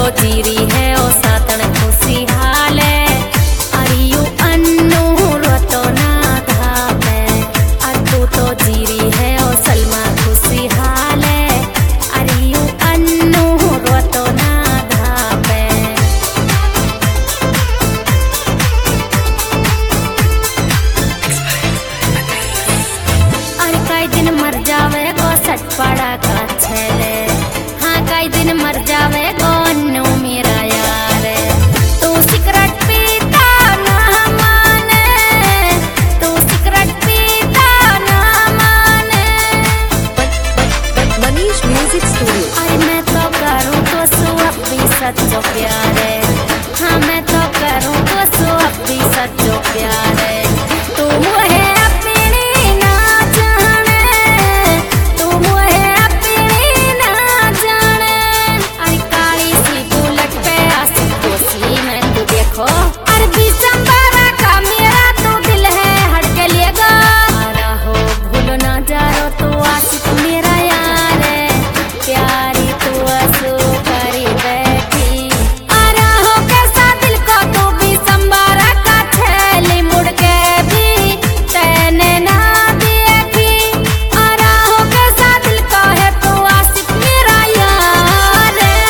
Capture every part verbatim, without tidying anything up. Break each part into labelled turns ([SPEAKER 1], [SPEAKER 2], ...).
[SPEAKER 1] जीरी है ओ सातन खुशी हाले अरियू अन्नू रोतो ना धापे अतू तो जीरी है ओ सलमा खुशी हाले अरियू अन्नू रोतो ना धापे। अरे कई दिन मर जावे गो सटपड़ा का छेले हाँ कई दिन मर जावे गो अन्नू मेरा यार तू सिगरेट पीता ना माने तू सिगरेट पीता ना माने।
[SPEAKER 2] Manish music studio.
[SPEAKER 1] अरे मैं तो करूँ तो सो अपनी सच्चो प्यारे हाँ मैं तो करूँ तो सो अपनी सच्चो प्यारे तू मुझे अपनी ना जाने तू मुझे अपनी ना जाने। अरे काली सी बुलेट पे आसी खुशी में तू देखो अरे दिसंबर का मेरा तो दिल है हड़के लेगा अरे हो भूलो ना जाओ तू आशिक मेरा यार है प्यारी तू असू करी बैठी अरे हो कैसा दिल को तू भी संबारा का थैली मुड़ के भी तेने ना देखी अरे हो कैसा दिल को है तू आशिक मेरा यार है।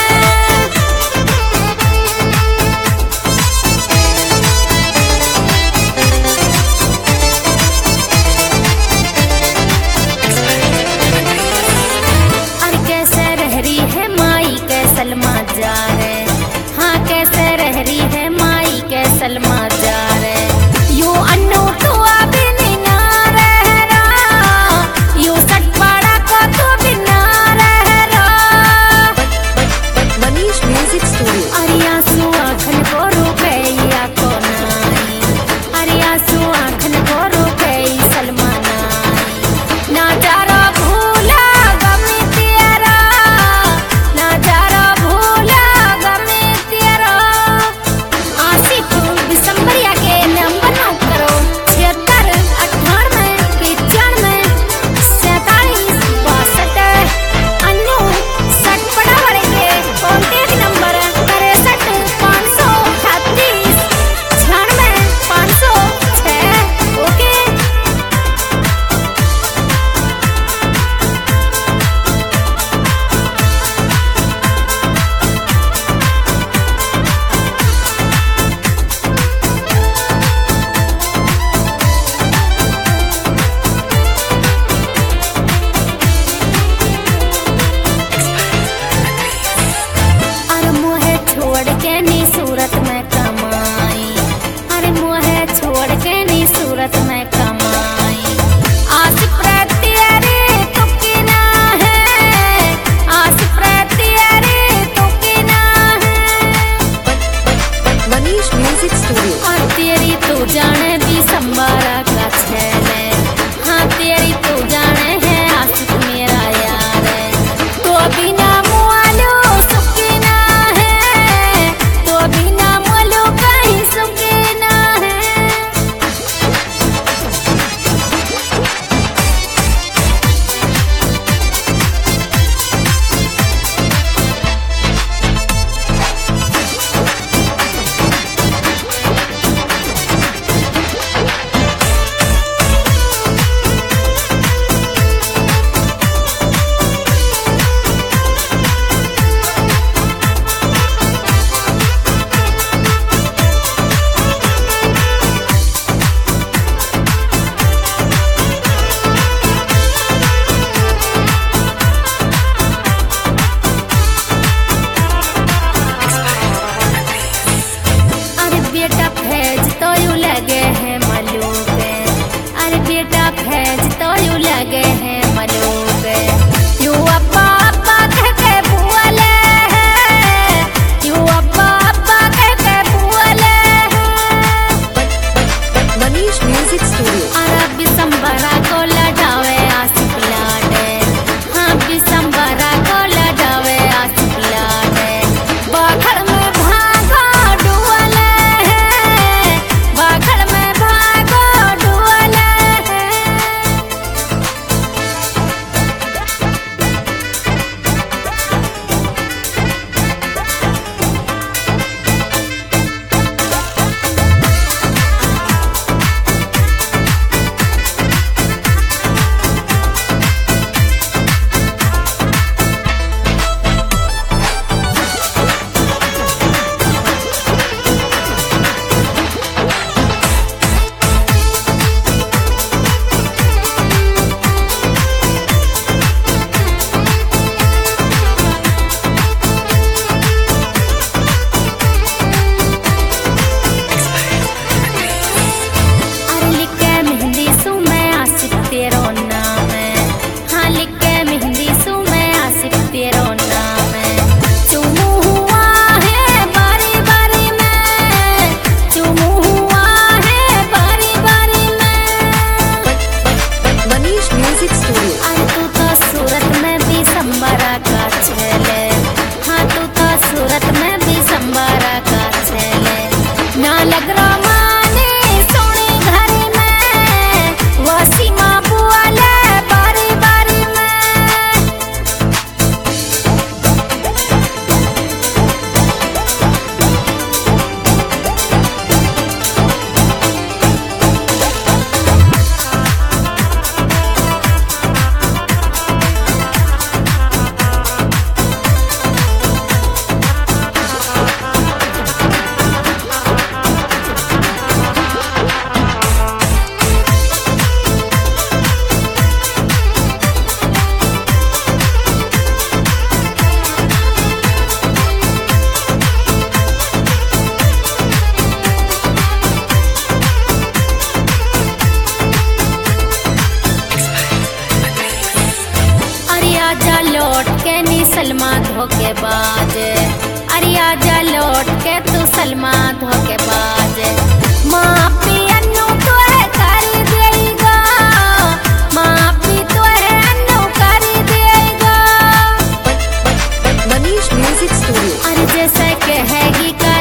[SPEAKER 1] अरे कैसे रह रही है माई के सलमा जा रे हाँ कैसे रह रही है माई के सलमा जा रे यू अन्नू तू अभी नहीं ना रह रहा यू सटपड़ा को तू भी ना रह रहा।
[SPEAKER 2] Manish music studio.
[SPEAKER 1] अरे आंसू आँखन को रुके या को नाई अरे आंसू आँखन को रुके सलमा नाई ना जारा भूला गमी तेरा ना जारा भूला गमी तेरा आशिक दिसंबर धोखेबाज। अरे आजा लौट के तू सलमा धोखेबाज। माफी अन्नू तो है कर देगा, माफी तो है अन्नू कर देगा।
[SPEAKER 2] Manish Music Studio.
[SPEAKER 1] अरे जैसे कहेगी कर